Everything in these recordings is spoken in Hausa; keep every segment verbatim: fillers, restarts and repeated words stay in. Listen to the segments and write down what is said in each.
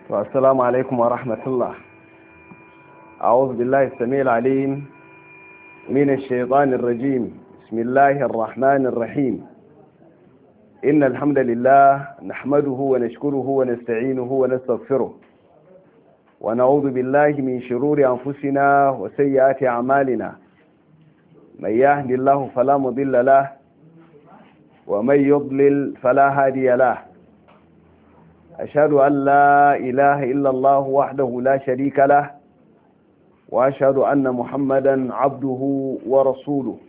والسلام عليكم ورحمة الله. أعوذ بالله السميع العليم من الشيطان الرجيم. بسم الله الرحمن الرحيم. إن الحمد لله نحمده ونشكره ونستعينه ونستغفره ونعوذ بالله من شرور أنفسنا وسيئات أعمالنا. من يهد الله فلا مضل له ومن يضلل فلا هادي له. أشهد أن لا إله إلا الله وحده لا شريك له وأشهد أن محمدا عبده ورسوله.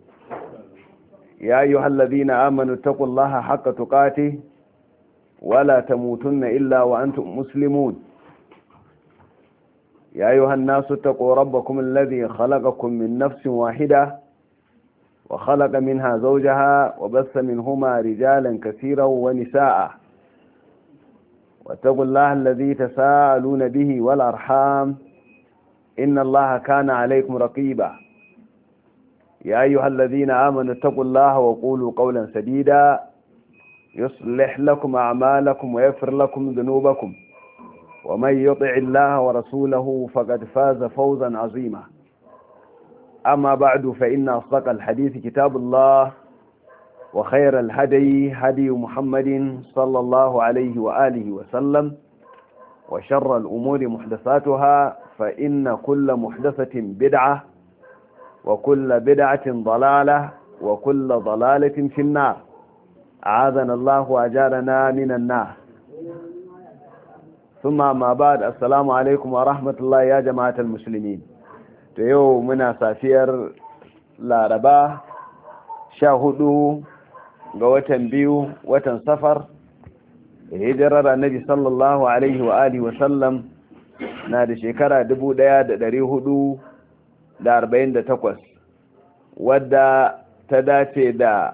يا أيها الذين آمنوا اتقوا الله حق تقاته ولا تموتن إلا وأنتم مسلمون. يا أيها الناس اتقوا ربكم الذي خلقكم من نفس واحدة وخلق منها زوجها وبث منهما رجالا كثيرا ونساء. واتقوا الله الذي تساءلون به والأرحام إن الله كان عليكم رقيبا. يا أيها الذين آمنوا اتقوا الله وقولوا قولا سديدا يصلح لكم أعمالكم ويغفر لكم ذنوبكم ومن يطع الله ورسوله فقد فاز فوزا عظيما. أما بعد فإن أصدق الحديث كتاب الله وخير الهدي هدي محمد صلى الله عليه وآله وسلم وشر الأمور محدثاتها فإن كل محدثة بدعة وكل بدعة ضلالة وكل ضلالة في النار. أعاذنا الله وأجارنا من النار. ثم ما بعد. السلام عليكم ورحمة الله يا جماعة المسلمين. يوم منا سافير لاربا شاهدوا ga watan biyu watan safar hijirar annabi sallallahu alaihi wa alihi wa sallam na da shekara dubu ɗaya da ɗari hudu da arba'in da takwas wadda ta dace da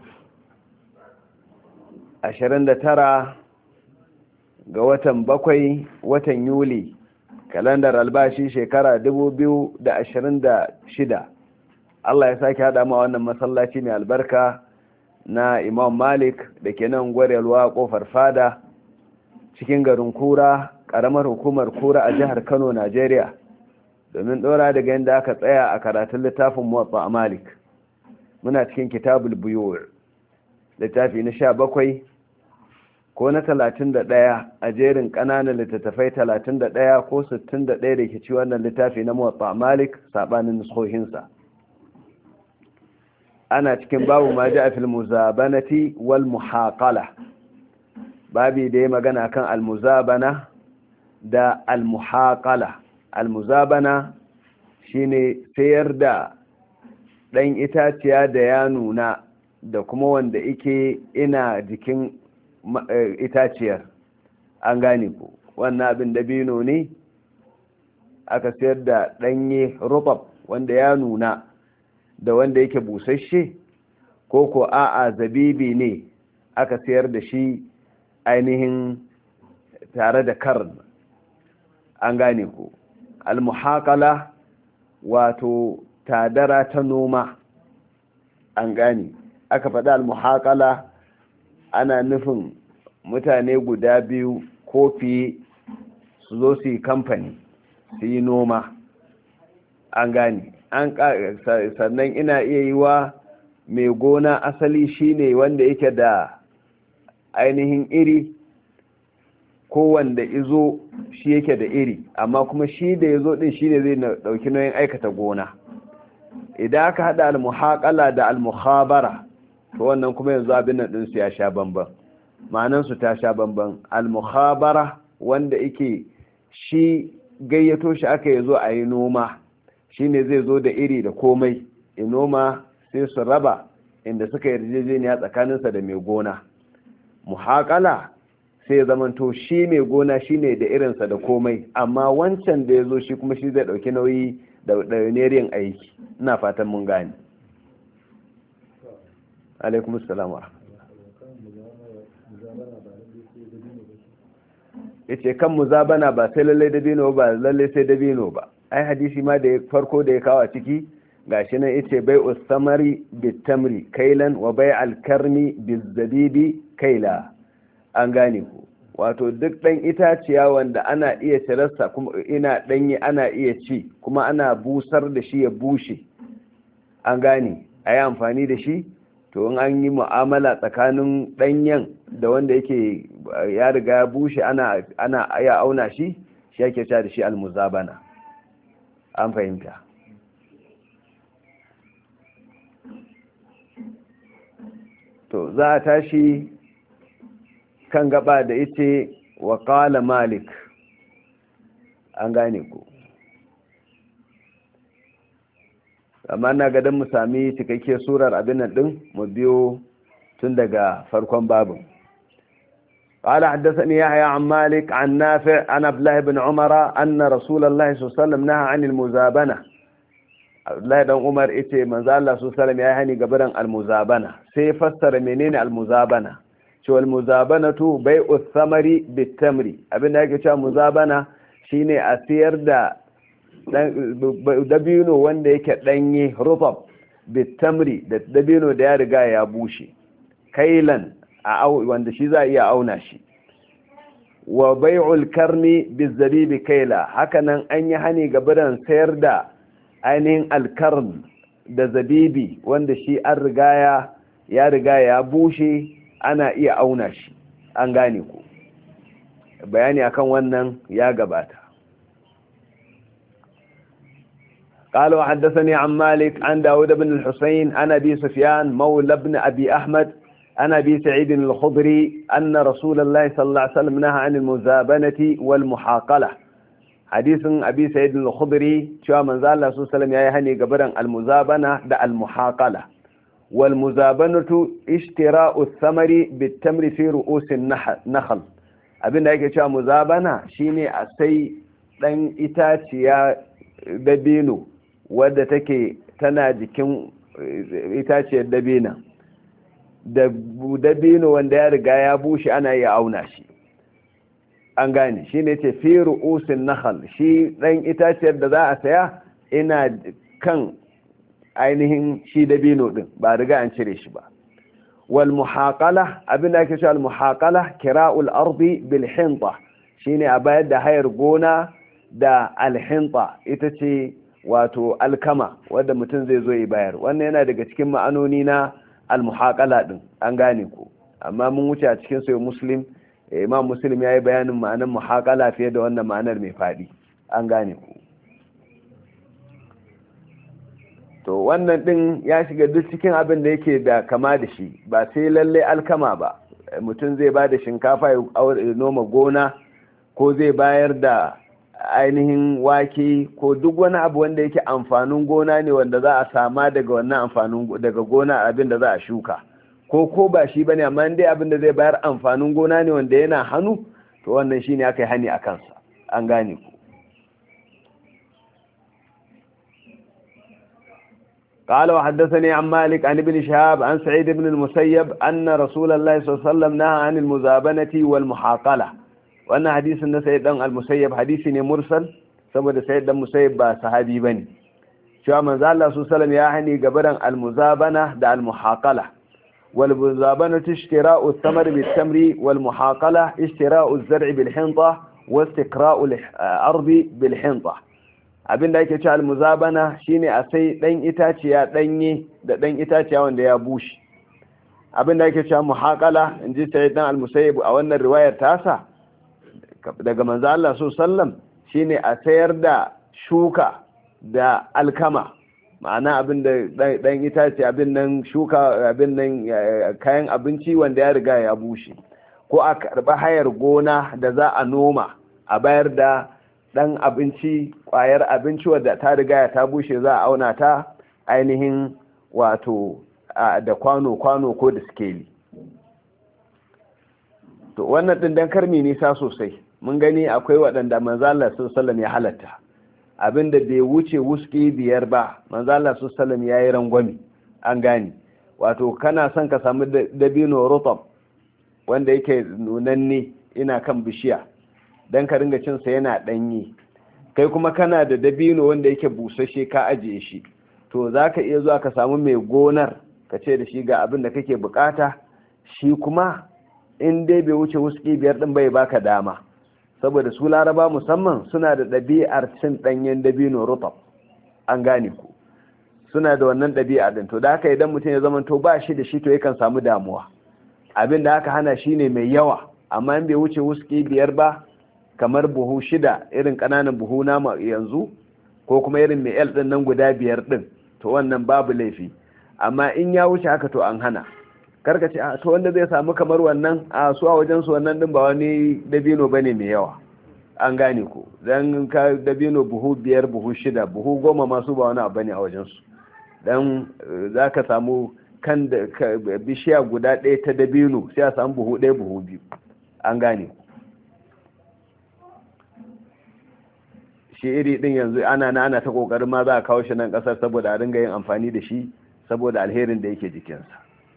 ashirin da tara ga watan bakwai watan yuli kalandar albashi shekara dubu biyu da ashirin da shida. Allah ya sake haɗa ma wannan masallaci mai albarka na Imam Malik da ke nan gwarelwa kofar fada cikin garin Kura, ƙaramar hukumar Kura a jihar Kano, Najeriya, domin ɗora daga yadda aka tsaya a karatun littafin Muwatta Malik. Muna cikin kitabul Buyur, littafi na sha bakwai ko na talatin da ɗaya a jerin ƙananan littattafai talatin da ɗaya ko sittin da ɗaya da ke ci wannan littafi na Muwatta Malik saɓanin nuskohinsa. ana cikin babu ma ja fil muzabanati wal muhaqala, babi da ya magana kan al muzabana da al muhaqala. Al muzabana shine sayar da dan itaciya da ya nuna da kuma wanda yake ina jikin itaciyar, an gane ko wannan abin dabino ne aka sayar da danye rubab wanda ya nuna da wanda yake busasshe, ko ko a'a zabibi ne aka sayar da shi ainihin tare da karn, an gane ko. Almuhaqala wato tadara ta noma, an gane. Aka faɗi almuhaqala ana nufin mutane guda biyu ko fiye su zo su yi kamfani su yi noma, an gane. An sannan ina iya yi wa mai gona asali shine wanda yake da ainihin iri, ko wanda izo shi yake da iri amma kuma shi da yazo din shine zai dauki nauyin aikata gona. Idan aka hada al-muhaqala da al-mukhabara to wannan kuma yanzu abin nan din su ya sha bamban, ma'anan su ta sha bamban. Al-mukhabara wanda yake shi gayyato shi aka yazo a yi noma, shine zai zo da iri da komai inoma sai su raba inda suka yarjejeniya tsakaninsa da mai gona. Muhaqala sai zamanto shi mai gona shine da irinsa da komai, amma wancan da ya zo shi kuma shi zai dauki nauyi da ɗauneriyan aiki. Ina fatan mun gane. alaikum assalam. yace kan muzabana ba sai lalle dabino ba lalle sai dabino ba. ai hadisi ma da farko da ya kawo ciki gashi nan yace bai'us samari bitamri kailan wa bai'al karmi bizabibi kaila, an gane ku. wato duk ɗan itaciya wanda ana iya cirarsa kuma ina ɗanye ana iya ci kuma ana busar da shi ya bushe an gane a yi amfani da shi to in an yi mu'amala tsakanin ɗanyen da wanda yake ya riga ya bushe ana ana ya auna shi shi yake cewa da shi almuzabana an fahimta to za a tashi kan gaba da ita wa qala malik an gane ku amma na ga dan mu sami cikakke surar abin nan din mu biyo tun daga farkon babin قال حدثني يحيى عن مالك عن نافع عن عبد الله بن عمر أن رسول الله صلى الله عليه وسلم نهى عن المزابنة عبد الله بن عمر إتي من ذا الله صلى الله عليه وسلم يهني قبرا المزابنة سيفسر منين المزابنة شو المزابنة بيع الثمر بالتمر أبن هيك شو مزابنة شيني أسير دا dabino wanda yake danye rutab bitamri da dabino da ya riga ya bushe kailan a wanda shi za iya auna shi wa bai'ul karni bizabibi kaila hakanan an yi hani gabaran sayar da ainihin alkarn da zabibi wanda shi an riga ya ya riga ya bushe ana iya auna shi an gane ku bayani akan wannan ya gabata قال وحدثني عن مالك عن داود بن الحسين عن أبي سفيان مولى بن أبي أحمد عن أبي سعيد الخضري أن رسول الله صلى الله عليه وسلم نهى عن المزابنة والمحاقلة حديث أبي سعيد الخضري شو من ذا الله صلى الله عليه وسلم يهني قبرا المزابنة دا المحاقلة والمزابنة اشتراء الثمر بالتمر في رؤوس النخل أبن ذلك شو مزابنة شيني أسي لن إتاتيا dabino wadda take tana jikin itaciyar dabina da dabino wanda ya riga ya bushe ana iya auna shi an gane shi ne ce fi ru'usin nakhal shi dan itaciyar da za a saya ina kan ainihin shi dabino din ba riga an cire shi ba wal muhaqala abin da ake cewa al muhaqala kira'ul ardi bil hinta shine a bayar da hayar gona da alhinta ita ce wato alkama wadda mutum zai zo ya bayar wannan yana daga cikin ma'anoni na almuhaqala din an gane ko amma mun wuce a cikin sai muslim imam muslim yayi bayanin ma'anar muhaqala fiye da wannan ma'anar mai fadi an gane ko to wannan din ya shiga duk cikin abin da yake da kama da shi ba sai lalle alkama ba mutum zai ba da shinkafa ya noma gona ko zai bayar da ainihin wake ko duk wani abu wanda yake amfanin gona ne wanda za a sama daga wannan amfanin daga gona abin da za a shuka ko ko ba shi bane amma dai abin da zai bayar amfanin gona ne wanda yana hannu to wannan shine aka yi hani a kansa an gane ku قال وحدثني عن مالك عن ابن شهاب عن سعيد بن المسيب أن رسول الله صلى الله عليه وسلم نهى عن المزابنة والمحاقلة wannan hadisin na sayyid dan al-musayyib hadisi ne mursal saboda sayyid dan musayyib ba sahabi bane cewa manzo Allah sallallahu alaihi wasallam ya hani gabaran al-muzabana da al-muhaqala wal muzabana ishtira'u ath-thamar bit-tamri wal muhaqala ishtira'u az-zar'i bil-hinta wa istiqra'u al-ardi bil-hinta abinda yake cewa al-muzabana shine a sai dan itaciya danye da dan itaciya wanda ya bushe abinda yake cewa muhaqala inji sayyid dan al-musayyib a wannan riwayar tasa daga manzo Allah sallam shine a sayar da shuka da alkama ma'ana abin da dan itace abin nan shuka abin nan kayan abinci wanda ya riga ya bushe ko a karba hayar gona da za a noma a bayar da dan abinci kwayar abinci wanda ta riga ta bushe za a auna ta ainihin wato da kwano kwano ko da skeli to wannan din dan karmi nisa sosai mun gani akwai waɗanda manzo Allah sallallahu alaihi wasallam ya halatta abinda bai wuce wuski biyar ba manzo Allah sallallahu alaihi wasallam yayi rangwami an gani wato kana son ka samu dabino rutab wanda yake nunanne ina kan bishiya dan ka ringa cin sa yana danye kai kuma kana da dabino wanda yake busasshe ka ajiye shi to zaka iya zuwa ka samu mai gonar ka ce da shi ga abin da kake bukata shi kuma in dai bai wuce wuski biyar din bai baka dama, saboda su laraba musamman suna da ɗabi'ar cin ɗanyen dabino rutab, an gane ku, suna da wannan ɗabi'a din. To da haka idan mutum ya zama to ba shi da shi to yakan samu damuwa. Abin da aka hana shi ne mai yawa, amma in bai wuce wuski biyar ba, kamar buhu shida irin ƙananan buhu nama yanzu, ko kuma irin mai el din nan guda biyar din, to wannan babu laifi. Amma in ya wuce haka to an hana. Karka ce to wanda zai samu kamar wannan a su a wajen su wannan din ba wani dabino bane mai yawa, an gane ku, dan ka dabino buhu biyar buhu shida buhu goma masu ba wani abu bane a wajen su. Dan zaka samu kan da bishiya guda ɗaya ta dabino sai a samu buhu ɗaya buhu biyu, an gane ku. Shi iri din yanzu ana na ana ta kokarin ma za a kawo shi nan kasar saboda a dinga yin amfani da shi saboda alherin da yake jikinsa.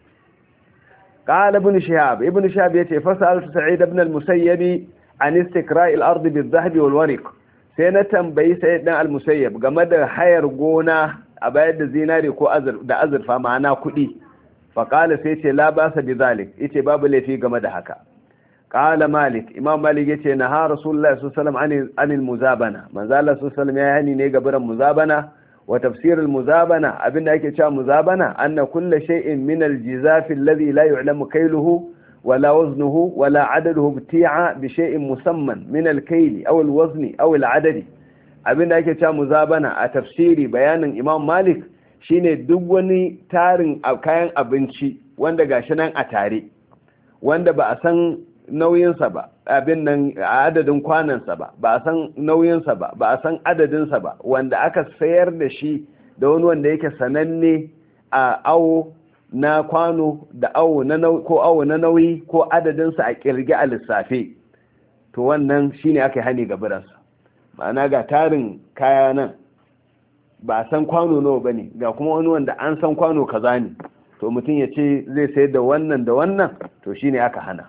قال ابن شهاب ابن شهاب يتي فسألت سعيد بن المسيب عن استكراء الأرض بالذهب والورق سنة بي سيدنا المسيب قمد حير قونا أبايد زيناري كو أزر دا أزر فمعنا كدي فقال سيتي لا بأس بذلك يتي باب اللي فيه قمد حكا. قال مالك إمام مالك يتي نهى رسول الله صلى الله عليه وسلم عن, عن المزابنة من ذا الله صلى الله عليه وسلم يعني نيقبر المزابنة. وتفسير المزابنة أبن أيك شاء مزابنة أن كل شيء من الجزاف الذي لا يعلم كيله ولا وزنه ولا عدده ابتيع بشيء مسمى من الكيل أو الوزن أو العدد. أبن أيك شاء مزابنة أتفسيري بيان إمام مالك shine duk wani tarin kayan abinci wanda gashi nan a tare wanda ba a san nauyinsa ba, abin nan a adadin kwanansa ba, ba a san nauyinsa ba, ba a san adadinsa ba, wanda aka sayar da shi da wani wanda yake sananne a awo na kwano da awo na ko awo na nauyi ko adadinsa a kirge a lissafe, to wannan shine aka hani ga biransa. Ma'ana ga tarin kaya nan ba a san kwano nawa bane, ga kuma wani wanda an san kwano kaza ne, to mutum ya ce zai sayar da wannan da wannan, to shine aka hana.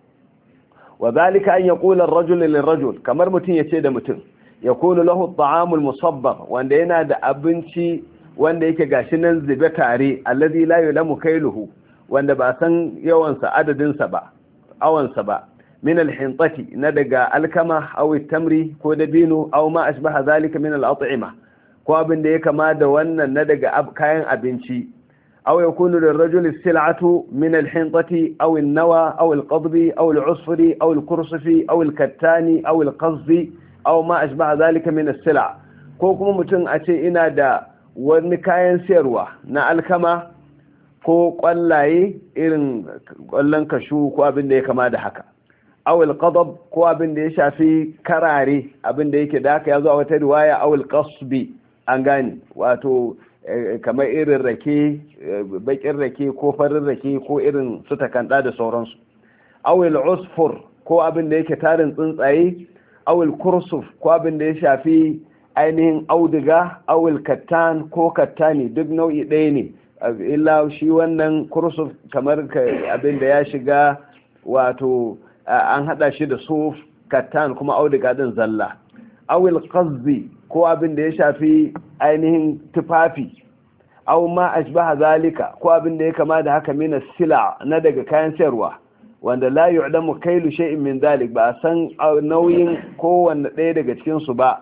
وذلك أن يقول الرجل للرجل كمر متين يتشيد متين يكون له الطعام المصبغ وأن ينادى أبنشي وأن يكي قاشنا زبتاري الذي لا يلم كيله وأن بأسن يوانسى عدد سبع أو سبع من الحنطة ندق الكمة أو التمر كودبين أو ما أشبه ذلك من الأطعمة كوابن ديك ما دوانا ندق أب كاين أبنشي أو يكون للرجل السلعة من الحنطة أو النوى أو القضب أو العصفر أو الكرصف أو الكتان أو القصد أو ما أشبه ذلك من السلع. كوكم متن أتي إنا دا ونكاين سيروة نا الكما كو قلاي إرن قلن كشو كو أبن دي كما دا حكا أو القضب كو أبن دي شافي كراري أبن دي كداك يزو أو ترواية أو القصب أنغاني واتو kamar irin rake, bakin rake ko farin rake ko irin su takanda da sauransu. Awil usfur ko abin da yake tarin tsuntsaye, awil kursuf ko abin da ya shafi ainihin auduga, awil kattan ko kattani duk nau'i ɗaya ne, illa shi wannan kursuf kamar abin da ya shiga wato an hada shi da suf, kattan kuma auduga din zalla. Awil qazzi ko abin da ya shafi ainihin tufafi, aw ma ashbaha zalika ko abin da ya kama da haka min sila na daga kayan sayarwa wanda la yu'lamu kailu shay'in min zalik ba san nauyin kowanne ɗaya daga cikin su ba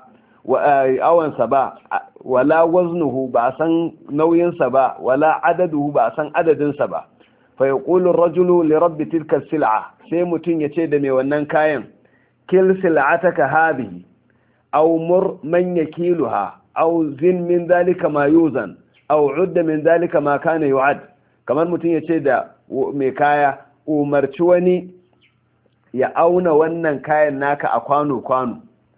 awan sa ba wala waznuhu ba san nauyin sa ba wala adaduhu ba san adadin sa ba fa yaqulu ar-rajulu li rabbi tilka as-sil'a sai mutun yace da mai wannan kayan kil sil'ataka hadhihi aw mur man yakiluha aw zin min dhalika ma yuzan aw udda min dhalika ma kana yu'ad. Kamar mutum yace da mai kaya umarci wani ya auna wannan kayan naka a kwano kwano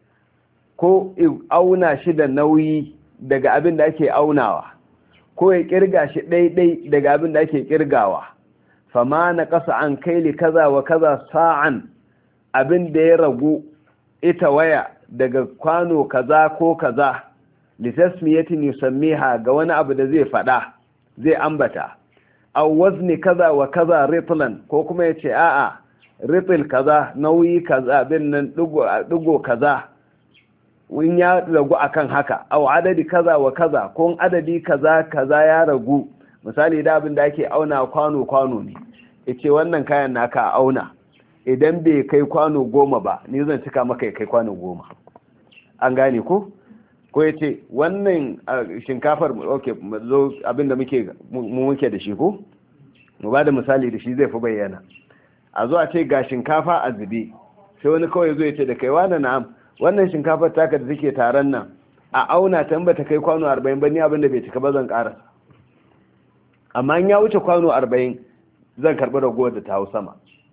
ko auna shi da nauyi daga abin da ake aunawa ko ya kirga shi daidai daga abin da ake kirgawa. Fama na kasa an kaili kaza wa kaza sa'an, abin da ya ragu ita waya daga kwano kaza ko kaza litasmiyatin yusammiha ga wani abu da zai fada zai ambata, aw wazni kaza wa kaza ritlan ko kuma yace a'a ritl kaza nauyi kaza bin nan dugo kaza win ya ragu akan haka, aw adadi kaza wa kaza ko adadi kaza kaza ya ragu. Misali da abin da ake auna kwano kwano ne, yace wannan kayan naka auna idan bai kai kwano goma ba ni zan cika maka ya kai kwano goma. An gane ko ko ya ce wannan shinkafar ok zo abinda muke mu muke da shi ko mu ba da misali da shi zai fi bayyana. A zo a ce ga shinkafa a zube sai wani kawai zo ya ce da kai wani na'am wannan shinkafar taka da take taron nan a auna ta ba ta kai kwano arba'in ba ni abinda bai cika ba zan ƙara, amma in ya wuce kwano arba'in zan karɓi ragowar da ta hau sama.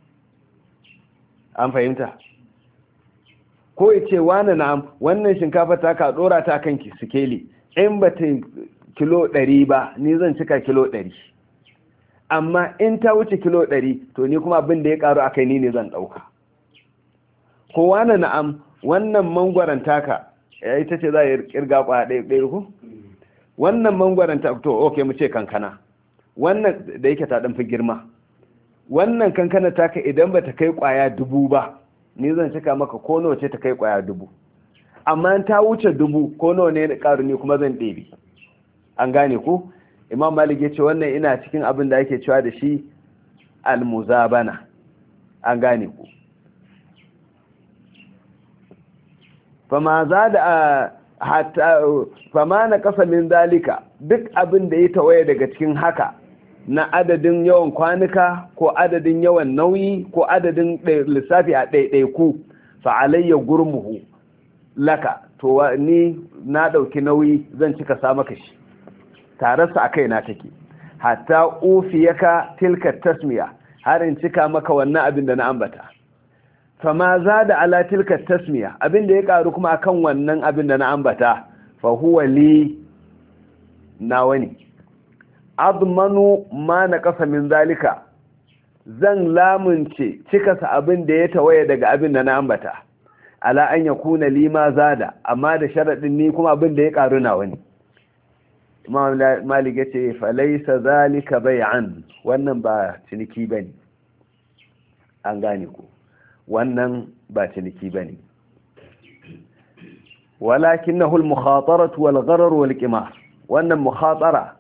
An fahimta ko ya ce wani na'am wannan shinkafa ta ka dora ta kan sikeli in ba ta kilo ɗari ba ni zan cika kilo ɗari, amma in ta wuce kilo ɗari to ni kuma abin da ya karu akai ni ne zan ɗauka. Ko wani na'am wannan mangwaron taka ita ce za a kirga kwa ɗaya ɗaya ku wannan mangwaron ta to ok mu ce kankana wannan da yake ta ɗan fi girma wannan kankana taka idan ba ta kai kwaya dubu ba ni zan cika maka ko nawa ce ta kai kwaya dubu, amma ta wuce dubu ko nawa ne karu ni kuma zan ɗebe. An gane ku Imam Malik ya ce wannan ina cikin abin da ake cewa da shi almuzabana. An gane ku fama za da hatta fama na kasa min zalika duk abin da ya tawaye daga cikin haka na adadin yawan kwanuka ko adadin yawan nauyi ko adadin lissafi a ɗaiɗaiku fa'alayya gurmuhu laka to ni na ɗauki nauyi zan cika sa maka shi tare su a kai na take hatta ufiyaka tilka tasmiya har in cika maka wannan abin da na ambata. Fama za da ala tilka tasmiya abin da ya karu kuma akan wannan abin da na ambata fa huwa li nawa ne. Admanu ma na kasa min zalika zan lamunce cikasa abin da ya tawaye daga abin da na ambata ala an yakuna li ma zada amma da sharadin ni kuma abin da ya karu nawa ne. Imam Malik yace fa laysa zalika bay'an wannan ba ciniki bane. An gane ku wannan ba ciniki bane walakinahu al-mukhataratu wal-gharar wal-qimar wannan mukhatara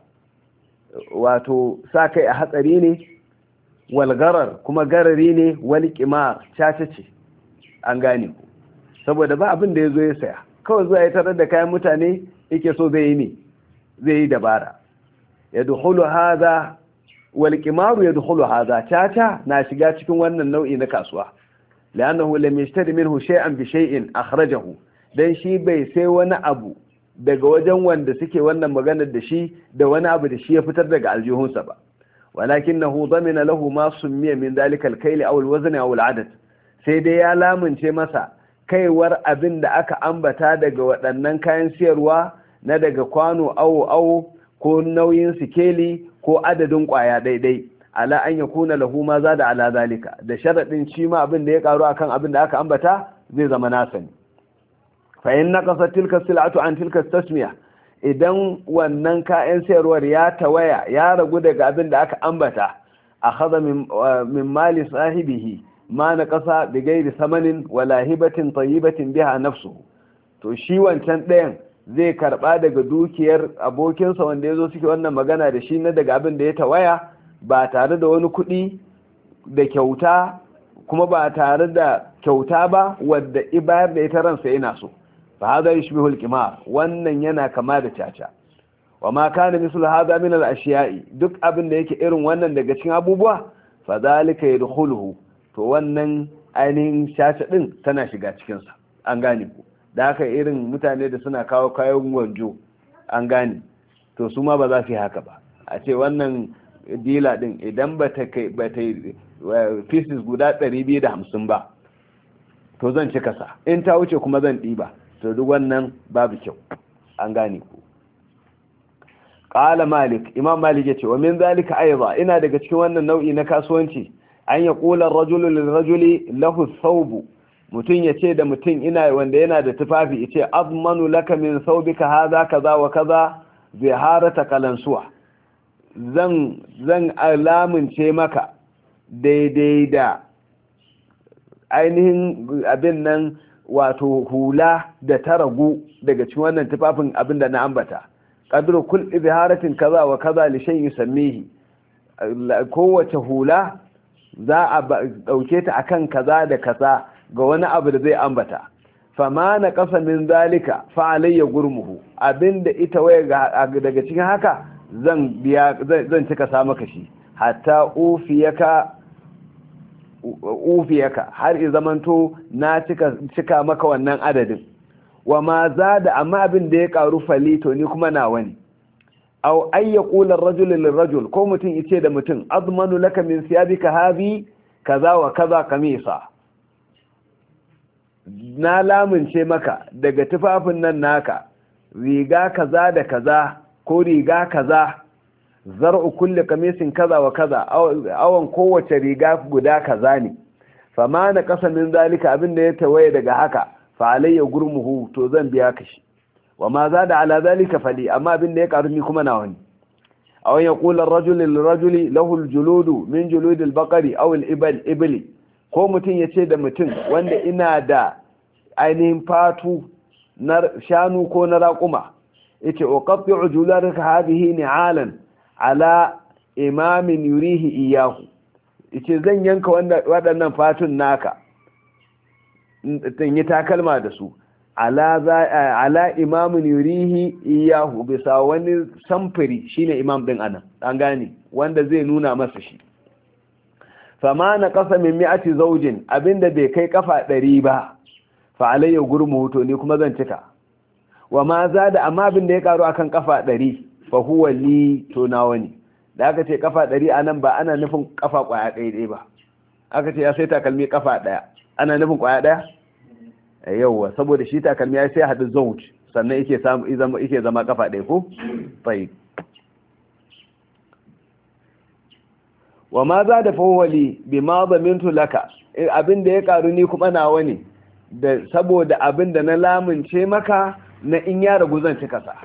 wato sa kai a hatsari ne wal-gharar kuma garari ne wal-qimar caca ce. An gane ku saboda ba abin da yazo ya saya kawai zuwa ya tarar da kayan mutane yake so zai yi ne zai yi dabara. yadkhulu hadha wal-qimar yadkhulu hadha caca na shiga cikin wannan nau'i na kasuwa لأنه لم يشتري منه شيئا بشيء أخرجه dan shi bai sai wani abu daga wajen wanda suke wannan maganar da shi da wani abu da shi ya fitar daga aljihunsa ba walakinahu damina lahu ma summiya min dalika al-kayl aw al-wazn aw al-adad sai dai ya lamunce masa kaiwar abin da aka ambata daga waɗannan kayan siyarwa na daga kwano awo awo ko nauyin sikeli ko adadin kwaya daidai ala an yakuna lahu ma zada ala zalika da sharadin shi ma abin da ya karu akan abin da aka ambata zai zama nasa ne. fa in naqasa tilka sil'atu an tilka tasmiya idan wannan kayan sayarwar ya tawaya ya ragu daga abin da aka ambata akhadha min min mali sahibihi ma naqasa bi ghairi samanin wala hibatin tayyibatin biha nafsuhu to shi wancan ɗayan zai karba daga dukiyar abokinsa wanda yazo suke wannan magana da shi na daga abin da ya tawaya ba tare da wani kuɗi da kyauta kuma ba tare da kyauta ba wadda ibayar da ita ransa yana so fa hada yushbihu al-qimar wannan yana kama da caca wa ma kana mislu hada min al-ashiya'i duk abin da yake irin wannan daga cikin abubuwa fa zalika yadkhuluhu to wannan ainihin caca din tana shiga cikin sa. An gane ku da haka irin mutane da suna kawo kayan gwanjo an gane to su ma ba za su yi haka ba a ce wannan dila din idan ba ta kai ba ta pieces guda ɗari biyu da hamsin ba to zan cika sa in ta wuce kuma zan ɗiba to duk wannan babu kyau. An gane ku qala malik imam malik yace wa min zalika aiza ina daga cikin wannan nau'i na kasuwanci an ya qula ar-rajulu lil-rajuli lahu thawb mutun yace da mutun ina wanda yana da tufafi yace azmanu laka min thawbika hadha kaza wa kaza ziharata kalansuwa zan zan alamunce maka daidai da ainihin abin nan wato hula da ta ragu daga cikin wannan tufafin abin da na ambata qadru kull izharatin kaza wa kaza li shay'in yusammihi kowace hula za a dauke ta akan kaza da kaza ga wani abu da zai ambata fama na kasa min zalika fa alayya gurmuhu abinda ita waye daga cikin haka zan biya zan cika sa maka shi hatta ufiyaka ufiyaka har i zamanto na cika cika maka wannan adadin wa ma zada amma abin da ya karu fali to ni kuma nawa ne aw ay yaqula ar-rajul lir-rajul ko mutun yace da mutun azmanu laka min siyabika hadhi kaza wa kaza kamisa na lamunce maka daga tufafin nan naka riga kaza da kaza ko riga kaza zar'u kulli kamisin kaza wa kaza awan kowace riga guda kaza ne fama na kasa min zalika abinda ya tawaye daga haka fa alayya gurmuhu to zan biya ka shi wa ma zada ala zalika fali amma abinda ya karu ni kuma nawa ne aw yaqulu ar-rajul lil-rajuli lahu al-juludu min julud al-baqari aw al-ibl ibli ko mutun yace da mutun wanda ina da ainihin fatu na shanu ko na raquma yace uqatti'u jularaka hadhihi ni'alan ala imamin yurihi iyahu yace zan yanka waɗannan fatun naka in yi takalma da su ala ala imamin yurihi iyahu bisa wani samfuri shine imam din anan an gane wanda zai nuna masa shi fama na kasa min mi'ati zawjin abinda bai kai kafa ɗari ba fa alayya gurmu to ni kuma zan cika wa ma zada amma abinda ya karu akan kafa ɗari fa huwa li to nawa ne da aka ce kafa ɗari anan ba ana nufin kafa kwaya ɗaya ɗaya ba aka ce ya sai takalmi kafa ɗaya ana nufin kwaya ɗaya yauwa saboda shi takalmi ya sai haɗu zawj sannan yake samu yake zama kafa ɗaya ko tayyib wa ma za da fawwali bi ma zamintu laka abinda ya karu ni kuma nawa ne da saboda abinda na lamunce maka na in ya ragu zan cika sa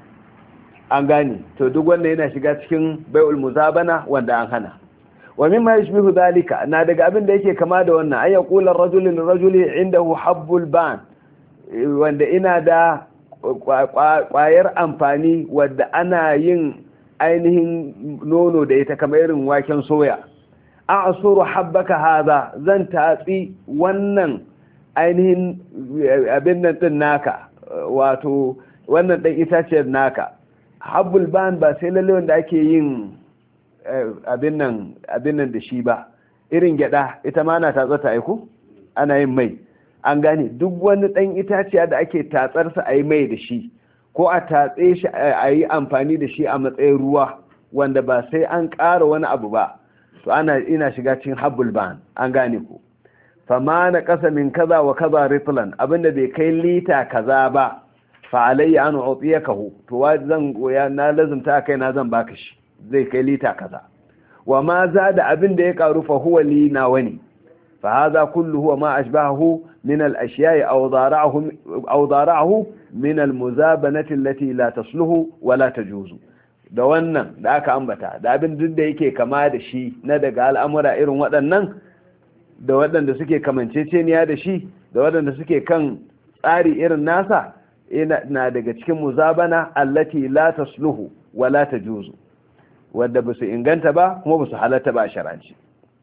an gane to duk wanda yana shiga cikin bai'ul muzabana wanda an hana wa mimma yashbihu dhalika na daga abin da yake kama da wannan ay yaqulu ar-rajulu lir-rajuli indahu habbul ban wanda ina da kwayar amfani wanda ana yin ainihin nono da ita kamar irin waken soya a'suru habbaka hadha zan tatsi wannan ainihin abin nan din naka wato wannan dan itaciyar naka habbul ban ba sai lalle wanda ake yin abin nan abin nan da shi ba irin gyada ita ma ana tatsa ta aiku ana yin mai an gane duk wani dan itaciya da ake tatsar sa ayi mai da shi ko a tatse shi ayi amfani da shi a matsayin ruwa wanda ba sai an ƙara wani abu ba to ana ina shiga cikin habbul ban an gane ku fama na kasa min kaza wa kaza ritlan abinda bai kai lita kaza ba fa alayya an u'tiyakahu to zan goya na lazumta kai na zan baka shi zai kai lita kaza wa ma zada abin da ya karu fa huwa li nawani fa hadha kulluhu ma ashbahu min al-ashya'i aw dara'ahu aw dara'ahu min al-muzabanati allati la tasluhu wa la tajuzu da wannan da aka ambata da abin duk da yake kama da shi na daga al'amura irin waɗannan da waɗanda suke kamanceceniya da shi da waɗanda suke kan tsari irin nasa na daga cikin muzabana allati la tasluhu wa la tajuzu wadda ba su inganta ba kuma ba su halatta ba a shar'anci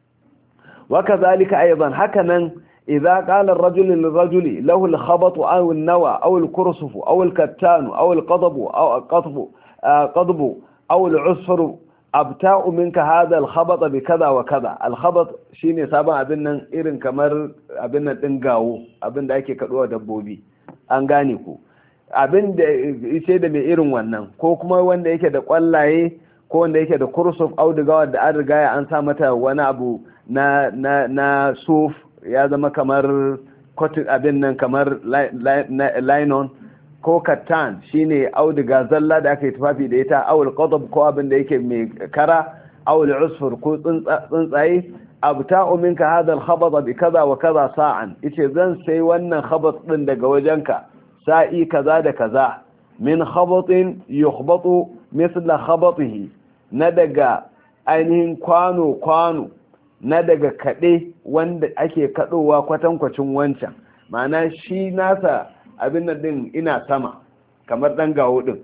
wa kazalika aidan hakanan idza qala ar-rajulu lir-rajuli lahu al-khabatu aw an-nawa aw al-kursufu aw al-kattanu aw al-qadbu aw al-qatfu qadbu aw al-usfuru abta'u minka hadha al-khabata bi kaza wa kaza al-khabat shine sabon abin nan irin kamar abin nan din gawo abin da ake kaduwa dabbobi an gane ku abin da yace da mai irin wannan ko kuma wanda yake da kwallaye ko wanda yake da kursuf auduga wanda an riga an sa mata wani abu na na na suf ya zama kamar cotton abin nan kamar linon ko kattan shine auduga zalla da aka yi tufafi da ita awul qadab ko abin da yake mai kara awul usfur ko tsuntsaye abta'u minka hadha al-khabat bi kaza wa kaza sa'an yace zan sai wannan khabat din daga wajenka sa'i kaza da kaza min khabatin yukhbatu mithla khabatihi na daga ainihin kwano-kwano na daga kaɗe wanda ake kaɗowa kwatankwacin wancan ma'ana shi nasa abin nan ɗin ina sama kamar ɗan gawo ɗin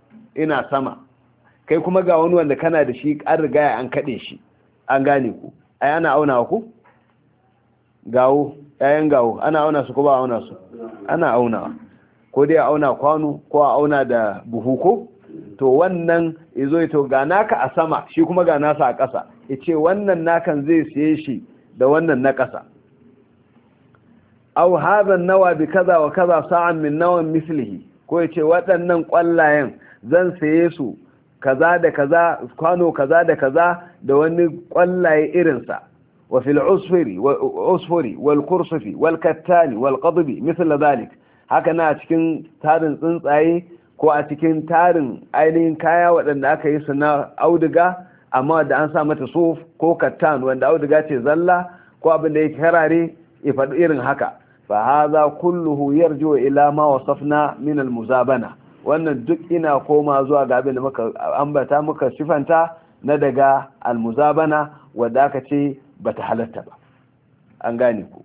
ina sama kai kuma ga wani wanda kana da shi an riga an kaɗe shi an gane ku ai ana auna ku gawo ƴaƴan gawo ana auna su ko ba auna su ana auna ko dai auna kwano ko a auna da buhu ko to wannan izo to ga naka a sama shi kuma ga nasa a ƙasa yace wannan nakan zai siye shi da wannan na ƙasa aw hadha nawa bi kaza wa kaza sa'an min nawan mislihi ko yace waɗannan ƙwallayen zan saye su kaza da kaza kwano kaza da kaza da wani ƙwallaye irinsa wa fil usfuri wa usfuri wal kursufi wal kattani wal qadbi misal dhalik haka na cikin tarin tsuntsaye ko a cikin tarin ainihin kaya waɗanda aka yi su na auduga amma da an sa mata suf ko kattan wanda auduga ce zalla ko abin da yake karare ya faɗi irin haka fa hadha kulluhu yarju ila ma wasafna min al muzabana wannan duk ina koma zuwa ga abin da muka ambata muka sifanta na daga al muzabana wanda aka ce bata halatta ba an gane ku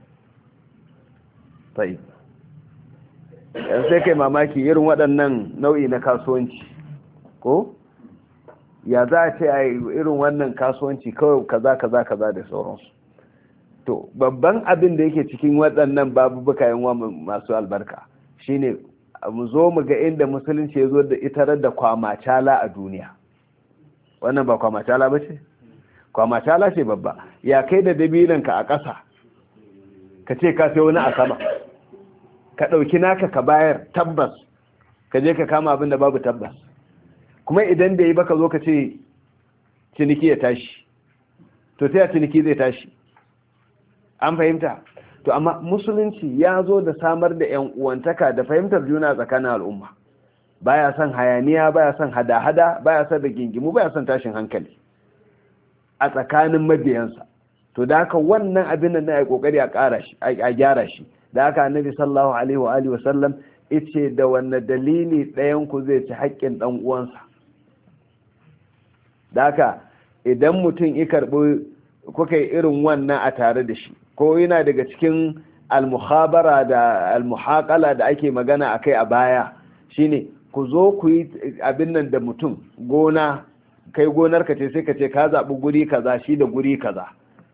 sai sai kai mamaki irin waɗannan nau'i na kasuwanci ko ya za a ce a irin wannan kasuwanci kawai kaza kaza kaza da sauransu to babban abin da yake cikin waɗannan babubuka yan masu albarka shine mu zo mu ga inda musulunci ya zo da itarar da kwamacala a duniya wannan ba kwamacala ba ce kwamacala ce babba ya kai da dabilanka a ƙasa ka ce ka sai wani a sama ka ɗauki naka ka bayar tabbas ka je ka kama abin da babu tabbas kuma idan da yi baka zo ka ce ciniki ya tashi to sai a ciniki zai tashi an fahimta to amma musulunci ya zo da samar da yan uwantaka da fahimtar juna tsakanin al'umma baya son hayaniya baya son hada-hada baya son da gingimu baya son tashin hankali a tsakanin mabiyansa to da haka wannan abin nan na yi kokari a ƙara shi a gyara shi da haka annabi sallallahu alaihi wa alihi wasallam yace da wannan dalili ɗayan ku zai ci haƙƙin dan uwansa da haka idan mutum ya karbi kuka yi irin wannan a tare da shi ko yana daga cikin al-mukhabara da al-muhaqala da ake magana akai a baya shine ku zo ku yi abin nan da mutum gona kai gonar ka ce sai ka ce ka zaɓi guri kaza shi da guri kaza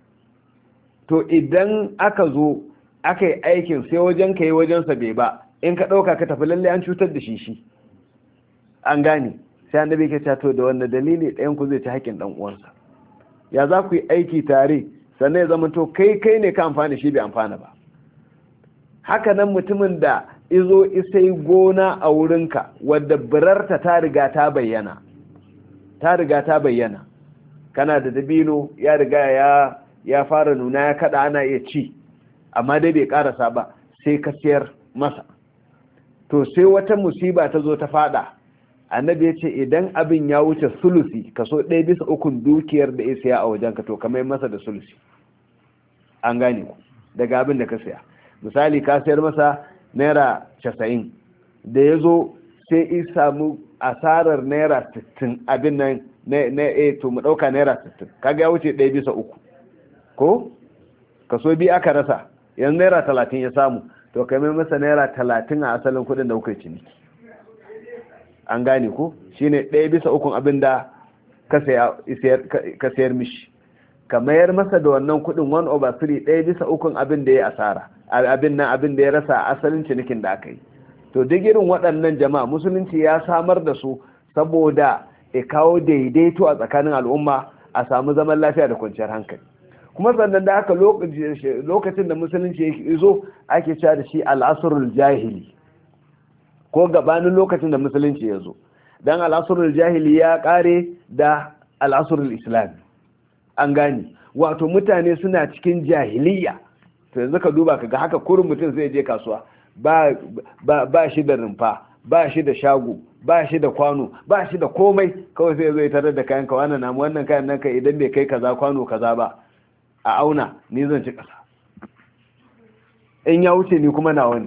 to idan aka zo aka yi aikin sai wajen ka yi wajensa bai ba in ka ɗauka ka tafi lalle an cutar da shi shi an gane sai annabi ke cato da wannan dalili ɗayan ku zai ci haƙƙin ɗan uwansa ya za ku yi aiki tare sannan ya zama to kai kai ne ka amfana shi bai amfana ba haka nan mutumin da izo isai gona a wurinka wadda birarta ta riga ta bayyana ta riga ta bayyana kana da dabino ya riga ya ya fara nuna ya kada ana iya ci amma dai bai karasa ba sai ka siyar masa to sai wata musiba ta zo ta fada annabi ya ce idan abin ya wuce sulusi kaso ɗaya bisa ukun dukiyar da ya siya a wajenka to kamar masa da sulusi an gane ku daga abin da ka siya misali ka sayar masa naira casa'in da ya zo sai in samu asarar naira sittin abin nan na a to mu ɗauka naira sittin kaga ya wuce ɗaya bisa uku ko kaso biyu aka rasa yanzu naira talatin ya samu to kamar masa naira talatin a asalin kuɗin da kuka ciniki an gane ku shine ɗaya bisa ukun abin da ka sayar mishi ka mayar masa da wannan kuɗin one over three ɗaya bisa ukun abin da ya asara abin nan abin da ya rasa a asalin cinikin da aka yi to duk irin waɗannan jama'a musulunci ya samar da su saboda ya kawo daidaito a tsakanin al'umma a samu zaman lafiya da kwanciyar hankali kuma sannan da aka lokacin da musulunci ya zo ake cewa da shi al'asrul jahili ko gabanin lokacin da musulunci ya zo dan al'asrul jahili ya kare da al'asrul islami an gane wato mutane suna cikin jahiliya to yanzu ka duba kaga haka kurin mutum zai je kasuwa ba ba ba shi da rumfa ba shi da shago ba shi da kwano ba shi da komai kawai sai zai tarar da kayan ka wannan namu wannan kayan nan kai idan bai kai kaza kwano kaza ba a auna ni zan ci kasa in ya wuce ni kuma nawa ne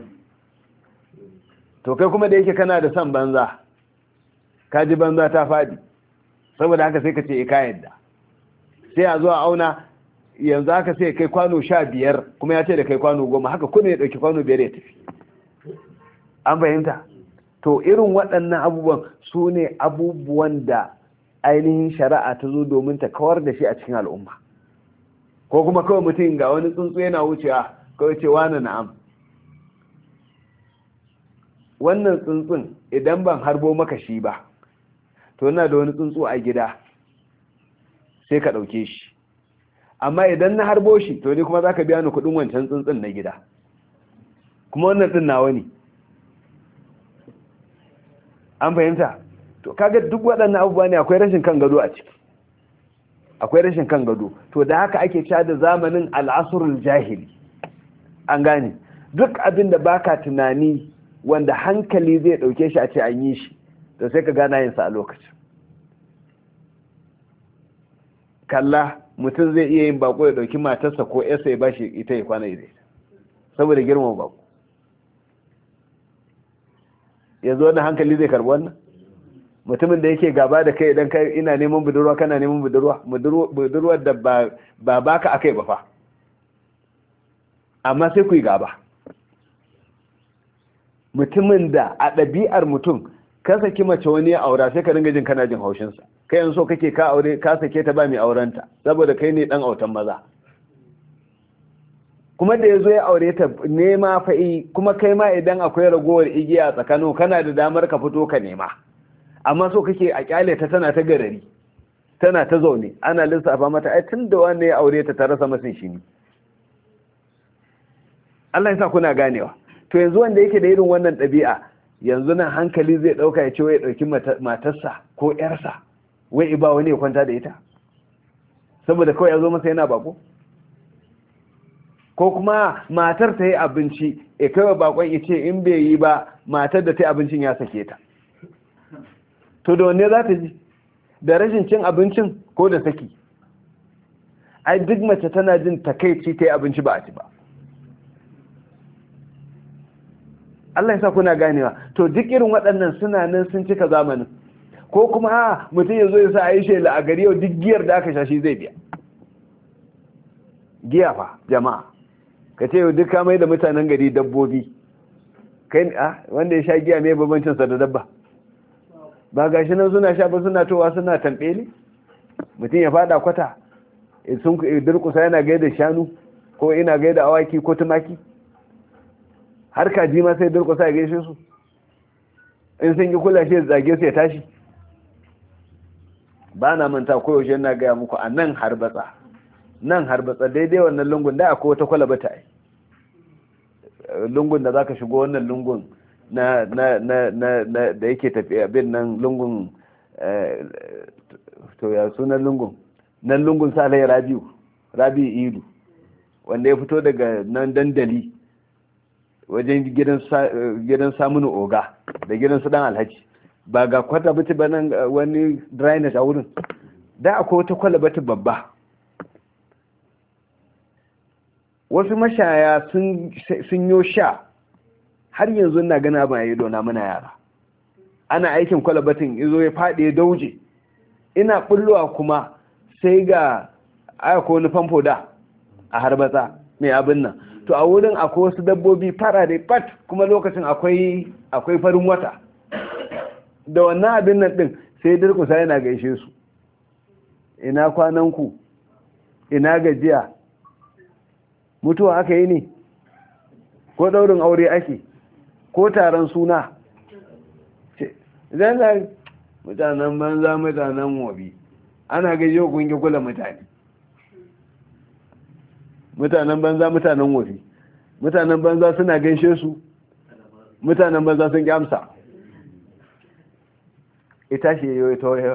to kai kuma da yake kana da san banza ka ji banza ta fadi saboda haka sai ka ce ka yadda sai a zo a auna yanzu haka sai kai kwano sha biyar kuma ya ce da kai kwano goma haka kuma ya ɗauki kwano biyar ya tafi an fahimta to irin waɗannan abubuwan su ne abubuwan da ainihin shari'a ta zo domin ta kawar da shi a cikin al'umma ko kuma kawai mutum ga wani tsuntsu yana wucewa kawai ce wani na'am. Wannan tsuntsun idan ban harbo maka shi ba to ina da wani tsuntsu a gida sai ka ɗauke shi, amma idan na harbo shi to ni kuma za ka biya ni kuɗin wancan tsuntsun na gida, kuma wannan ɗin nawa ne. An fahimta? To kaga duk waɗannan abubuwa ne akwai rashin kan gado a ciki, akwai rashin kan gado. To da haka ake cewa da zamanin al'asrul jahili. An gane duk abin da baka tunani wanda hankali zai ɗauke shi a ce an yi shi, to sai ka gana yin sa a lokacin. Kalla mutum zai iya yin bako ya ɗauki matarsa ko yarsa ya bashi ita ya kwana ita saboda girman bako. Yanzu wannan hankali zai karbi wannan? Mutumin da yake gaba da kai idan kai ina neman budurwa kana neman budurwa budurwar da ba ba baka akai ba fa, amma sai ku yi gaba. Mutumin da a ɗabi'ar mutum ka saki mace wani ya aura sai ka dinga jin kana jin haushinsa, kai yanzu so kake ka aure ka sake ta ba mai aurenta saboda kai ne dan autan maza, kuma da yazo ya aure ta nema fa'i, kuma kai ma idan akwai ragowar igiya tsakano kana da damar ka fito ka nema, amma so kake a kyale ta tana ta garari tana ta zaune ana lissafa mata ai tunda wanda ya aure ta ta rasa masin shi ne. Allah ya sa kuna ganewa. To yanzu wanda yake da irin wannan ɗabi'a yanzu nan hankali zai ɗauka ya ce wai ya ɗauki matarsa ko ƴarsa wai iba wani ya kwanta da ita saboda kawai ya zo masa yana bako, ko kuma matar ta yi abinci ya kawai bakon ya ce in bai yi ba matar da ta yi abincin ya sake ta. To da wanne za ta ji, da rashin cin abincin ko da saki? Ai duk mace tana jin takaici ta yi abinci ba a ci ba. Allah ya sa kuna ganewa. To duk irin waɗannan suna nan sun cika zamanin. Ko kuma a mutum ya zo ya sa a yi shela a gari yau duk giyar da aka sha shi zai biya. Giya fa jama'a, ka ce yau duk ka mai da mutanen gari dabbobi. Kai a wanda ya sha giya mai babancinsa da dabba, ba gashi nan suna sha ba suna towa suna tambele. Mutum ya fada kwata sun durkusa yana gaida shanu ko ina gaida awaki ko tumaki, har kaji ma sai durkusa ya gaishe su, in sun yi kula shi zage su ya tashi. Ba na manta koyaushe na gaya muku a nan harbatsa, nan harbatsa daidai wannan lungun da akwai wata kwalaba ta yi lungun da za ka shigo wannan lungun na na na na da yake tafiya bin nan lungun to ya sunan lungun nan lungun Salai Rabiu Rabiu Ilu, wanda ya fito daga nan dandali wajen gidan Saminu Oga da gidan su dan Alhaji, ba ga kwata biti ba nan wani drainage a wurin da akwai wata kwalabati babba. Wasu mashaya sun yo sha har yanzu na gana ba yi dona muna yara, ana aikin kwalabatin izo ya faɗi ya dauje, ina bullowa kuma sai ga aka wani famfo da a harbatsa mai abin nan. To a wurin akwai wasu dabbobi fara da pat, kuma lokacin akwai akwai farin wata da wannan abin nan din, sai durkusa yana gaishe su, ina kwanan ku, ina gajiya, mutuwa aka yi ne ko daurin aure ake ko taron suna? Idan da mutanen banza mutanen wabi ana gaishe kungi kula mutane, mutanen banza mutanen wabi, mutanen banza suna gaishe su, mutanen banza sun kyamsa. Ita shi yi ta wayar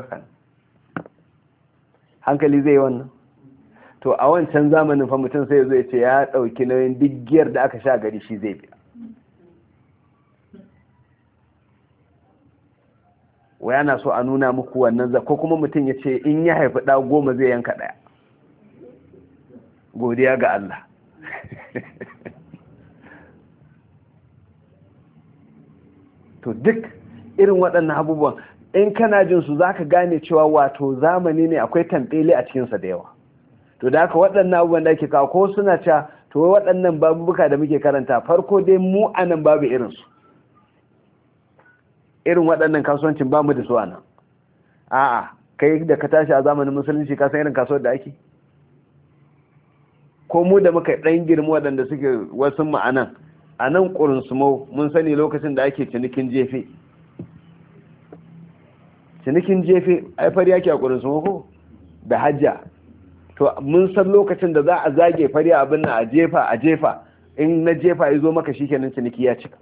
hankali zai wannan. To a wancan zamanin fa mutum sai zai ce ya dauki nauyin diggiyar da aka sha gari shi zai biya. Waya na so a nuna muku wannan, ko kuma mutum ya ce in ya haifi ɗa goma zai yanka ɗaya. Godiya ga Allah. To duk irin waɗannan abubuwan in kana jin su zaka gane cewa wato zamani ne akwai tambele a cikinsa da yawa. To da haka waɗannan abubuwan da ake kawo ko suna cewa to waɗannan babubuka da muke karanta farko dai mu anan babu irinsu, irin waɗannan kasuwancin ba mu da su anan. A'a kai da ka tashi a zamanin musulunci ka san irin kasuwar da ake? ko mu da muka ɗan girma waɗanda suke wasu ma'anan a nan ƙurinsumo mun sani lokacin da ake cinikin jefe cinikin jefe ai fari yake a ƙurinsumo ko da hajja to mun san lokacin da za a zage fari abin nan a jefa a jefa in na jefa ya zo maka shikenan ciniki ya cika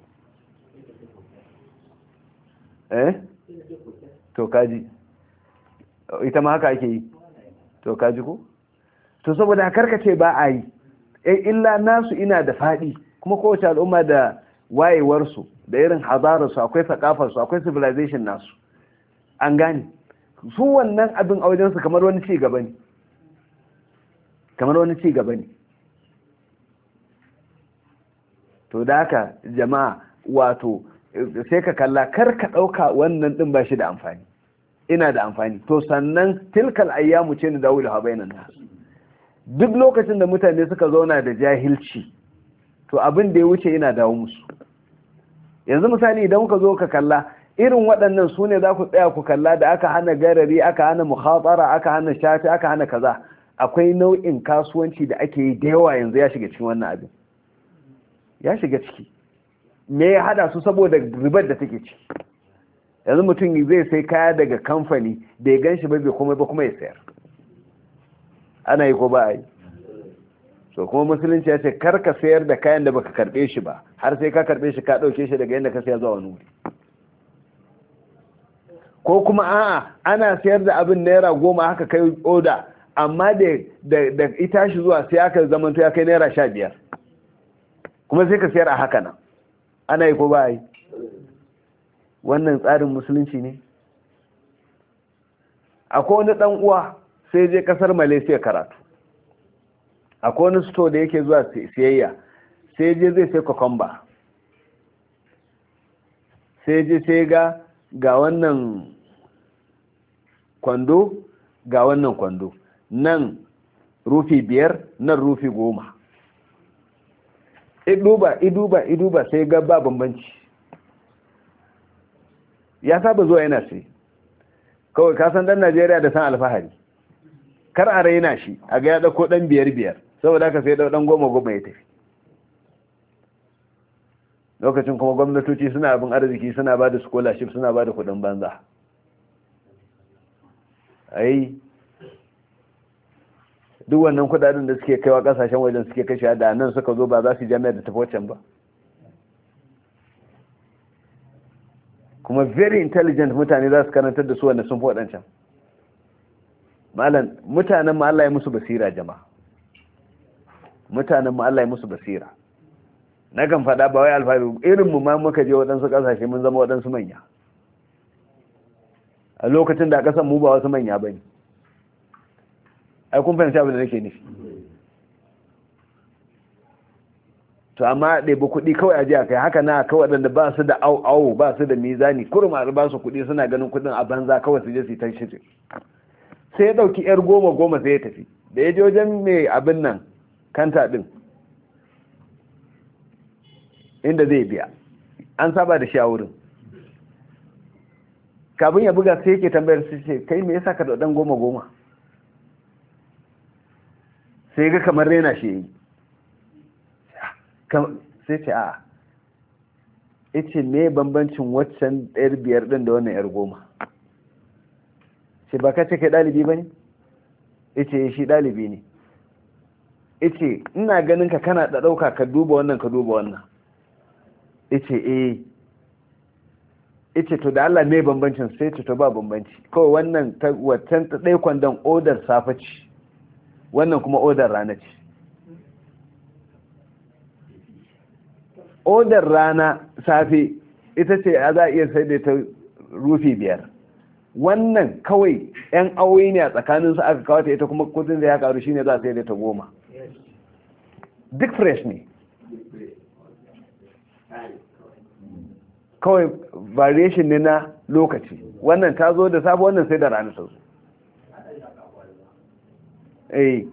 eh to kaji ita ma haka ake yi to kaji ko to saboda karkace ba a yi illa nasu ina da faɗi kuma kowace al'umma da wayewarsu da irin hazararsu akwai sakafarsu akwai civilization nasu an gane su wannan abin a wajensu kamar wani ci gaba ne kamar wani ci gaba ne to da haka jama'a wato sai ka kalla kar ka ɗauka wannan ɗin ba shi da amfani ina da amfani to sannan tilkal ayyamu ce ni dawo da habainan nasu duk lokacin da mutane suka zauna da jahilci to abin da ya wuce yana dawo musu yanzu misali idan kuka zo ka kalla irin waɗannan su ne za ku tsaya ku kalla da aka hana garari aka hana mukhatara aka hana shafi aka hana kaza akwai nau'in kasuwanci da ake yi da yawa yanzu ya shiga cikin wannan abin ya shiga ciki me ya hada su saboda ribar da take ciki yanzu mutum zai sai kaya daga kamfani da ya gan shi ba bai kuma ba kuma ya sayar ana yi ko ba a yi so kuma musulunci ya ce kar ka sayar da kayan da baka karbe shi ba har sai ka karbe shi ka dauke shi daga yadda ka saya zuwa wani wuri ko kuma a'a ana sayar da abin naira goma haka kai oda amma da da ita shi zuwa sai aka zamanto ya kai naira sha biyar kuma sai ka sayar a haka nan ana yi ko ba a yi wannan tsarin musulunci ne akwai wani dan uwa sai je kasar Malaysia karatu akwai wani store da yake zuwa siyayya sai je zai sai cucumber sai je sai ga ga wannan kwando ga wannan kwando nan rufi biyar nan rufi goma iduba iduba iduba sai ga ba bambanci ya saba zuwa yana sai kawai kasan dan Najeriya da san alfahari kar a raina shi a ga ya dauko dan biyar biyar saboda haka sai dan goma goma ya tafi lokacin kuma gwamnatoci suna abin arziki suna ba da scholarship suna ba da kudin banza ai duk wannan kudaden da suke kaiwa kasashen wajen suke kashe da nan suka zo ba za su jami'a da tafi wancan ba kuma very intelligent mutane za su karantar da su wanda sun fi waɗancan malam mutanen ma Allah ya musu basira jama'a mutanen ma Allah ya musu basira na kan faɗa ba wai alfahari irin mu ma muka je waɗansu ƙasashe mun zama waɗansu manya a lokacin da ƙasan mu ba wasu manya ba ne ai kun fahimci abin da nake nufi to amma ɗaiba kuɗi kawai a jiya kai haka na kawai waɗanda ba su da au ba su da mizani kurma ba su kuɗi suna ganin kuɗin a banza kawai su je su yi ta shi sai ya ɗauki yar goma goma sai ya tafi da ya je wajen mai abin nan kanta ɗin inda zai biya an saba da shi a wurin kafin ya buga sai yake tambayar su ce kai me yasa ka da ɗan goma goma sai ga kamar rena shi yi sai ce a ice me bambancin waccan ɗayar biyar ɗin da wannan yar goma ce ba ka ce kai ɗalibi ba ne ice shi ɗalibi ne ice ina ganin ka kana da ɗauka ka duba wannan ka duba wannan ice eh ice to da Allah me bambancin sai ce to ba bambanci kawai wannan waccan ta ɗaya kwandon odar safe ce wannan kuma odar rana ce odar rana safe ita ce za a iya sai da ta rufi biyar wannan kawai yan awoyi ne a tsakaninsu aka kawo ta ita kuma kudin da ya karu shine za a sai da ta goma duk fresh ne kawai variation ne na lokaci wannan ta zo da safe wannan sai da rana ta zo eh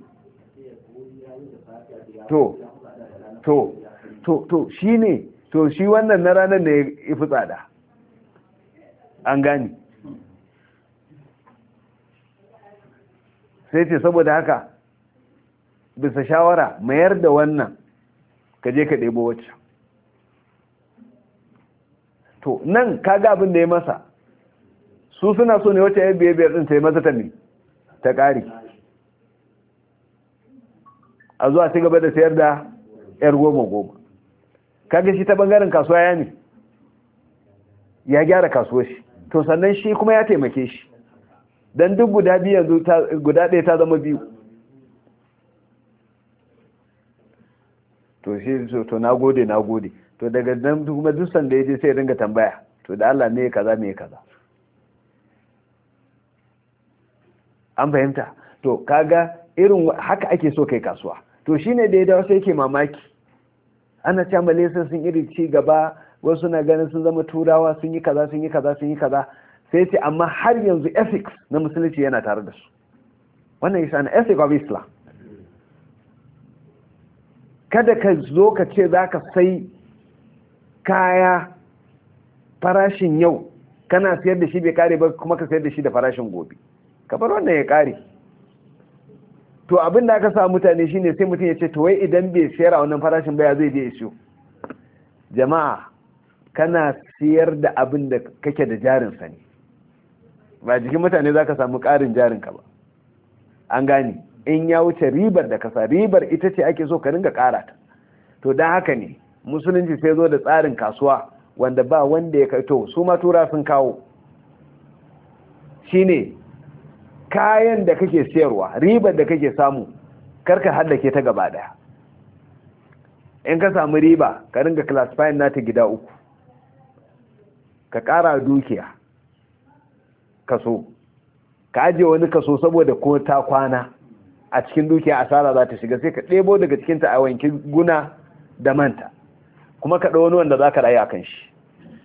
to to to to shi ne to shi wannan na ranar da ya fi tsada an gani sai ce saboda haka bisa shawara mayar da wannan ka je ka ɗebo wacce. To nan kaga abin da ya masa su suna so ne wacce ya biye biyar ɗin ta yi masa ta ne ta ƙari a zuwa ci gaba da sayar da yar goma goma. Kaga shi ta bangaren kasuwa ya ne ya gyara kasuwa shi, to sannan shi kuma ya taimake shi don duk guda biyu yanzu guda ɗaya ta zama biyu. To shi to na gode na gode to daga nan kuma duk sanda ya je sai ya dinga tambaya to da Allah me kaza me kaza. An fahimta? To kaga irin haka ake so kai kasuwa. To shine da ya dawo sai yake mamaki ana cewa Malaysia sun iri ci gaba, wasu na ganin sun zama turawa, sun yi kaza sun yi kaza sun yi kaza, sai ce amma har yanzu ethics na musulunci yana tare da su. Wannan yasa na ethic of Islam. Kada ka zo ka ce za ka sai kaya farashin yau kana sayar da shi bai kare ba kuma ka sayar da shi da farashin gobe, ka bar wannan ya kare. To abin da aka sa mutane shine sai mutum ya ce to wai idan bai sayar a wannan farashin ba ya zai je siyo. Jama'a kana sayar da abin da kake da jarin sa ne, ba jikin mutane za ka samu karin jarin ka ba. An gane in ya wuce ribar da kasa, ribar ita ce ake so ka ringa kara ta. To don haka ne musulunci sai zo da tsarin kasuwa wanda ba wanda ya kai, to su ma tura sun kawo shine kayan da kake siyarwa, ribar da kake samu karka hallake ta gaba daya. In ka samu riba ka ringa classifying nata gida uku, ka kara dukiya kaso, ka ajiye wani kaso saboda ko ta kwana a cikin dukiya asara za ta shiga, sai ka ɗebo daga cikinta a wanki guna da manta, kuma ka ɗau wani wanda za ka rayu a kan shi.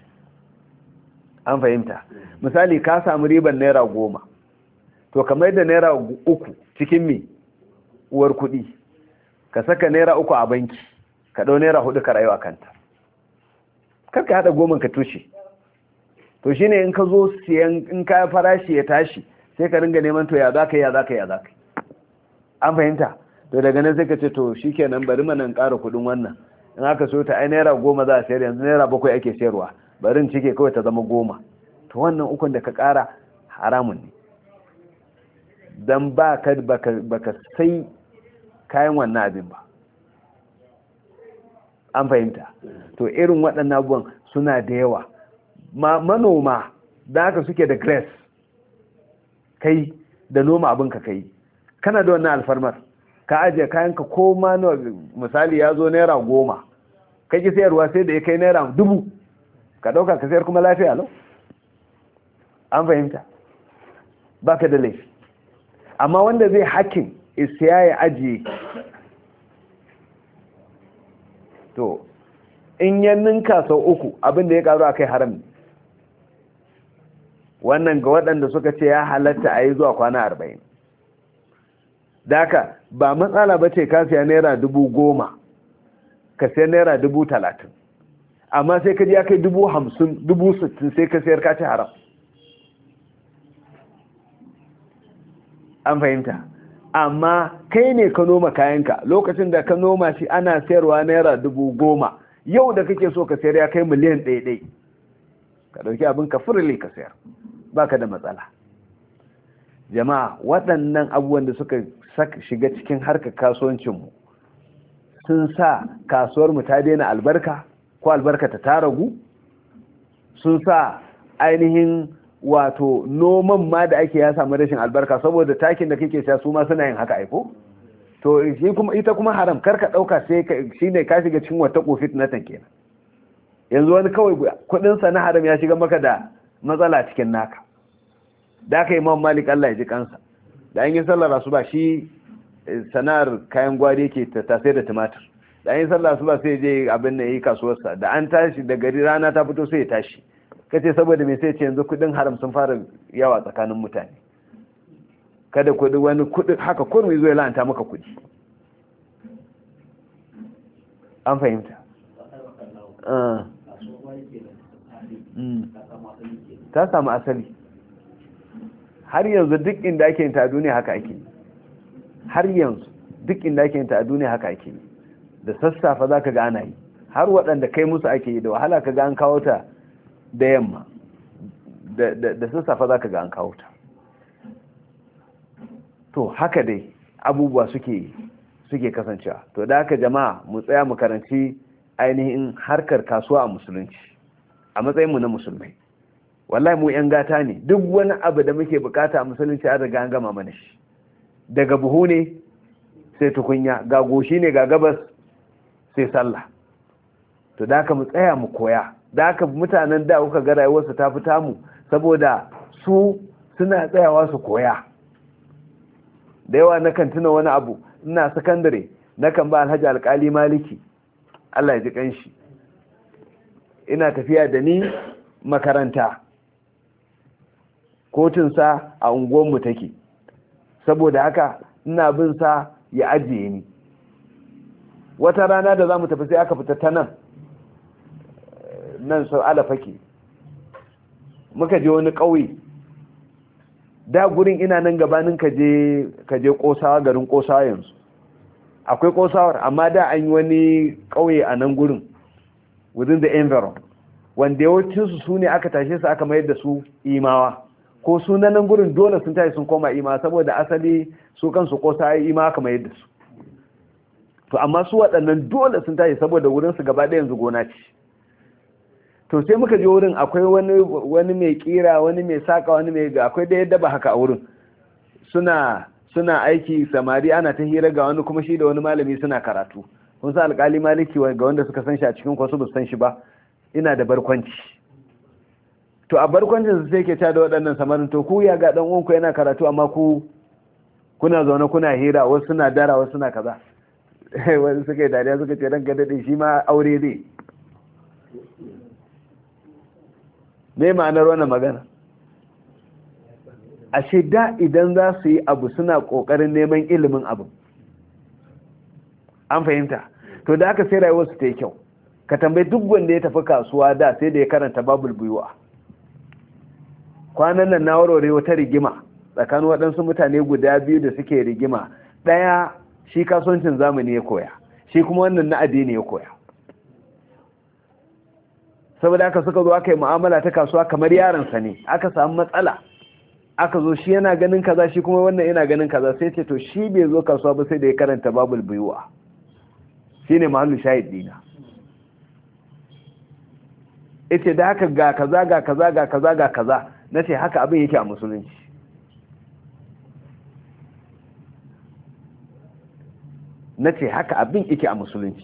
An fahimta? Misali ka samu riban naira goma, to kamar da naira uku cikin mi uwar kuɗi, ka saka naira uku a banki, ka ɗau naira hudu ka rayu a kanta, kar ka haɗa goman ka tushe. To shine in ka zo siyan, in ka farashi ya tashi sai ka ringa neman to ya za ka yi ya za ka yi ya za ka yi. An fahimta? To daga nan sai ka ce to shi kenan bari mana in ƙara kuɗin wannan, in aka so ta ai naira goma za a sayar, yanzu naira bakwai ake sayarwa, bari in cike kawai ta zama goma. To wannan ukun da ka ƙara haramun ne, don ba ka baka sai kayan wannan abin ba. An fahimta? To irin waɗannan abubuwan suna da yawa. Manoma da haka suke da grace kai da noma abin ka kai, kana da wannan alfarmar ka ajiye kayanka ko ma misali ya zo naira goma ka ki sayarwa sai da ya kai naira dubu, ka ɗauka ka sayar kuma lafiya lau. An fahimta? ba ka da laifi. Amma wanda zai hakin isiya ya ajiye, to in ya ninka sau uku abinda ya karu a kai haram. Wannan ga waɗanda suka ce ya halatta a yi zuwa kwana arba'in. Daka ba matsala ba ce ka siya naira dubu goma ka siya naira dubu talatin, amma sai ka ji ya kai dubu hamsin dubu sittin sai ka sayar ka ci haram. An fahimta? Amma kai ne ka noma kayanka, lokacin da ka noma shi ana sayarwa naira dubu goma, yau da kake so ka sayar ya kai miliyan ɗaiɗai, ka ɗauki abin ka furle ka sayar, ba ka da matsala. Jama'a waɗannan abubuwan da suka shiga cikin harkar kasuwancinmu sun sa kasuwarmu ta daina albarka ko albarka ta ragu, sun sa ainihin wato noman ma da ake ya samu rashin albarka saboda takin da kake sha su ma suna yin haka aiko. To shi kuma ita kuma haram karka dauka sai shine ka shiga cikin wata kofit na tan kenan. Yanzu wani kawai kudin sa na haram ya shiga maka da matsala cikin naka. Da kai Imam Malik Allah ya ji kansa, da an yi sallar asuba shi sanar kayan gwari yake ta sai da tumatir, da an yi sallar asuba sai je abin da yayi kasuwarsa, da an tashi da gari rana ta fito sai ya tashi. Kace saboda me sai ce yanzu kudin haram sun fara yawa tsakanin mutane, kada kudi wani kudi haka kurmi zo ya la'anta maka kudi. An fahimta? ta samu asali. Har yanzu duk inda ake yin ta duniya haka ake, har yanzu duk inda ake yin ta a duniya haka ake yi da sassafe za ka ga ana yi har waɗanda kai musu ake yi da wahala ka ga an kawo ta da yamma da sassafe za ka ga an kawo ta. To haka dai abubuwa suke suke kasancewa. To da haka jama'a mu tsaya mu karanci ainihin harkar kasuwa a musulunci a matsayinmu na musulmai. Wallahi mu yan gata ne, duk wani abu da muke bukata a musulunci an riga an gama mana shi, daga buhu ne sai tukunya, ga goshi ne ga gabas sai sallah. To da haka mu tsaya mu koya. Da haka mutanen da kuka ga rayuwarsu ta fita mu saboda su suna tsayawa su koya. Da yawa na kan tuna wani abu ina sakandare na kan ba Alhaji Alkali Maliki Allah ya ji kanshi, ina tafiya da ni makaranta, kotunsa a unguwanmu take, saboda haka ina bin sa ya ajiye ni. Wata rana da za mu tafi sai aka fita ta nan nan sau alafake muka je wani ƙauye. Da gurin ina nan gabanin ka je Kosawa, garin Kosawa yanzu akwai Kosawar, amma da an yi wani ƙauye a nan gurin within the environment wanda yawancinsu su ne aka tashe su aka mayar da su Imawa, ko sunan nan gurin dole sun tashi sun koma Imawa saboda asali su kansu Kosawa Imawa aka mayar da su. To amma su waɗannan dole sun tashi saboda wurinsu gaba ɗaya yanzu gona ce. To sai muka je wurin, akwai wani wani mai kira, wani mai saka, wani mai ga, akwai da yadda ba haka a wurin suna suna aiki samari, ana ta hira ga wani kuma shi da wani malami suna karatu. Kun san Alkali Maliki ga wanda suka san shi a cikin kwasu ba san shi ba, ina da barkwanci. To a barkwancin su sai ke ta da waɗannan samarin, to ku ya ga dan uwanku yana karatu amma ku kuna zaune kuna hira, wasu suna dara wasu suna kaza. Wani suka yi dariya suka ce ranka daɗe shi ma aure zai. Me ma'anar wannan magana? Ashe da idan za su yi abu suna ƙoƙarin neman ilimin abu, an fahimta. To da aka sai rayuwarsu ta yi kyau. Ka tambayi duk wanda ya tafi kasuwa da sai da ya karanta babul buyuwa. Kwanan nan na warware wata rigima tsakanin waɗansu mutane guda biyu da suke rigima. Ɗaya shi kasuwancin zamani ya koya, shi kuma wannan na addini ya koya. Saboda aka suka zo aka yi mu'amala ta kasuwa kamar yaransa ne, aka samu matsala, aka zo shi yana ganin kaza shi kuma wannan yana ganin kaza, sai ce to shi bai zo kasuwa ba sai da ya karanta babul buyuwa. Shi ne mahallu shahid dina. Ita da haka ga kaza ga kaza ga kaza ga kaza, na ce haka abin yake a musulunci. Na ce haka abin yake a musulunci.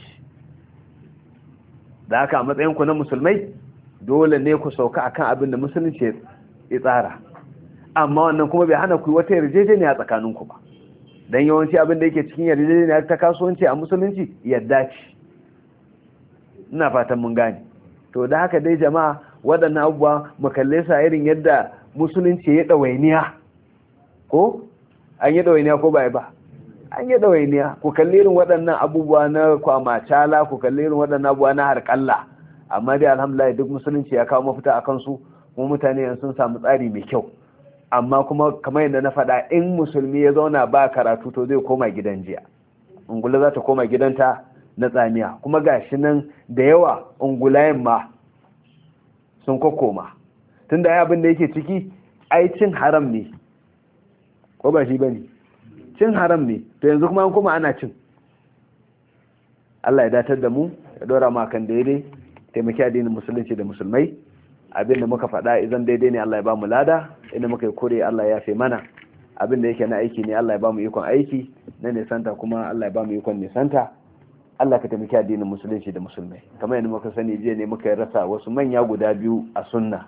Da haka a matsayinku na musulmai dole ne ku sauka akan abin da musulunci ya tsara, amma wannan kuma bai hana ku wata yarjejeniya tsakaninku ba, dan yawanci abin da yake cikin yarjejeniya ta kasuwanci a musulunci yadda ce. Ina fatan mun gane. To da haka dai jama'a, waɗannan abubuwa mu kalle sa irin yadda musulunci ya ɗawainiya. Ko an yi ɗawainiya ko ba ba? An yi ɗawainiya. Ku kalli irin waɗannan abubuwa na kwamacala, ku kalli irin waɗannan abubuwa na harƙalla, amma dai alhamdulillah duk musulunci ya kawo mafita a kansu, kuma mutane yanzu sun samu tsari mai kyau. Amma kuma kamar yadda na faɗa, in musulmi ya zauna ba karatu to zai koma gidan jiya, ungula za ta koma gidanta na tsamiya. Kuma gashi nan da yawa ungulayen ma sun kokoma, tunda ai abin da yake ciki ai cin haram ne, ko ba shi bane? Cin haram ne, to yanzu kuma an kuma ana cin. Allah ya datar da mu, ya dora mu kan daidai, taimaki addinin musulunci da musulmai. Abin da muka faɗa idan daidai ne Allah ya ba mu lada, inda muka yi kore Allah ya yafe mana. Abin da yake na aiki ne Allah ya ba mu ikon aiki, na nisanta kuma Allah ya ba mu ikon nisanta. Allah ka taimaki addinin musulunci da musulmai. Kamar yadda muka sani jiya ne muka rasa wasu manya guda biyu a sunna,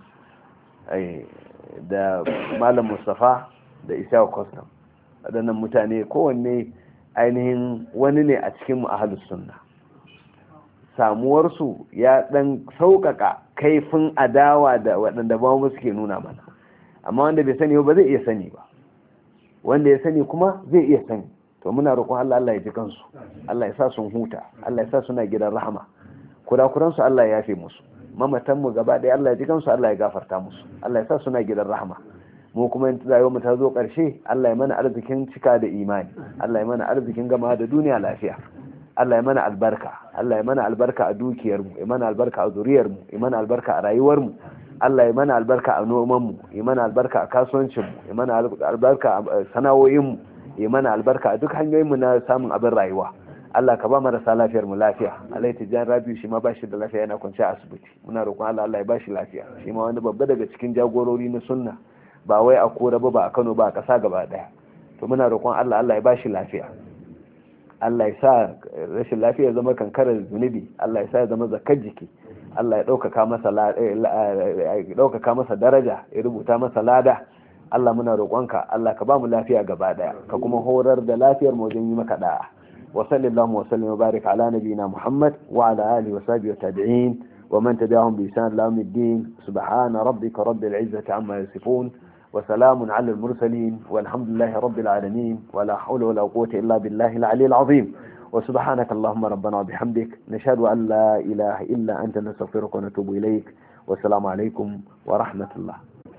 da Malam Mustafa da Isa Kwastam. Waɗannan mutane kowanne ainihin wani ne a cikin mu ahlus sunna. Samuwarsu ya ɗan sauƙaƙa kaifin adawa da waɗanda ba mu suke nuna mana, amma wanda bai sani ba zai iya sani ba, wanda ya sani kuma zai iya sani. To muna roƙon Allah Allah ya ji kansu, Allah ya sa sun huta, Allah ya sa suna gidan rahama, kurakuransu Allah ya yafe musu, mamatan mu gaba ɗaya Allah ya ji kansu, Allah ya gafarta musu, Allah ya sa suna gidan rahama. mu kuma in rayuwar mu ta zo ƙarshe Allah ya mana arzikin cika da imani, Allah ya mana arzikin gama da duniya lafiya, Allah ya mana albarka, Allah ya mana albarka a dukiyar mu, ya mana albarka a zuriyar mu, ya mana albarka a rayuwar mu, Allah ya mana albarka a noman mu, ya mana albarka a kasuwancin mu, ya mana albarka a sana'o'in mu, ya mana albarka a duk hanyoyin mu na samun abin rayuwa. Allah ka ba marasa lafiyar mu lafiya. Allah ya tijan Rabiu shi ma ba shi da lafiya yana kwance a asibiti, muna roƙon Allah Allah ya ba shi lafiya, shi ma wani babba daga cikin jagorori na sunna, ba wai a Kora ba ba a Kano ba a ƙasa gaba daya. To muna roƙon Allah Allah ya ba shi lafiya, Allah ya sa rashin lafiya zama kankarar zunubi, Allah ya sa ya zama zakar jiki, Allah ya ɗaukaka masa ɗaukaka masa daraja, ya rubuta masa lada. Allah muna roƙonka Allah ka ba mu lafiya gaba daya, ka kuma horar da lafiyar mu wajen yi maka da'a. وصلى الله وسلم وبارك على نبينا محمد وعلى آله وصحبه والتابعين ومن تبعهم بإحسان إلى يوم الدين. سبحان ربك رب العزة عما يصفون وسلام على المرسلين والحمد لله رب العالمين ولا حول ولا قوة إلا بالله العلي العظيم. وسبحانك اللهم ربنا وبحمدك نشهد أن لا إله إلا أنت نستغفرك ونتوب إليك. والسلام عليكم ورحمة الله.